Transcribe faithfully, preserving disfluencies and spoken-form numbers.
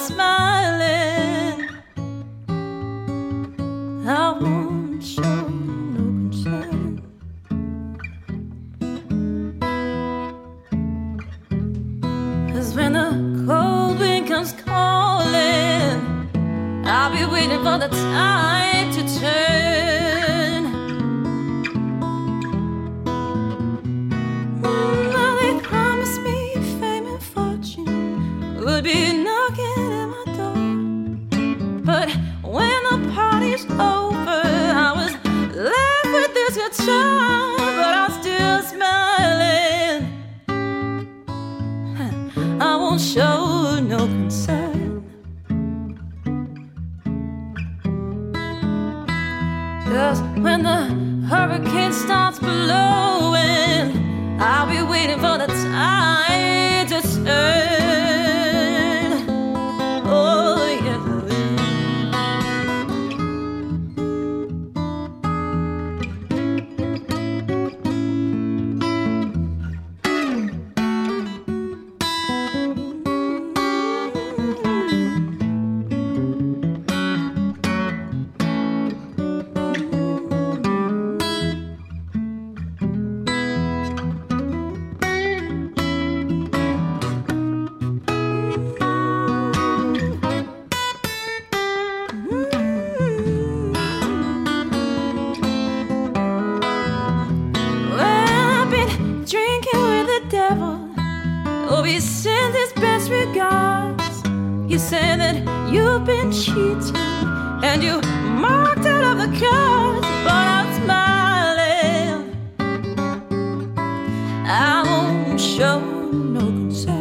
smiling. I won't show no concern. 'Cause when the cold wind comes calling, I'll be waiting for the tide to turn. Well, they promised me fame and fortune would be knocking at my door, but when the party's over, I was left with this guitar, but I'm still smiling. I won't show no concern. 'Cause when the hurricane starts blowing, I'll be waiting for the tide to turn. Oh, yeah. Oh, he sent his best regards. He said that you've been cheating and you marked out of the cards, but I'm smiling. I won't show no concern.